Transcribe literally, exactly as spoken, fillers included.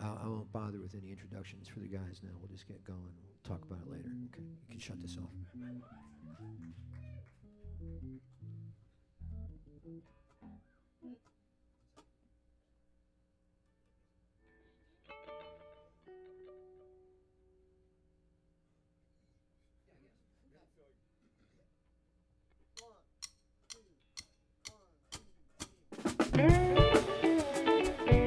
I, I won't bother with any introductions for the guys now. We'll just get going. We'll talk about it later. Okay, you can shut this off.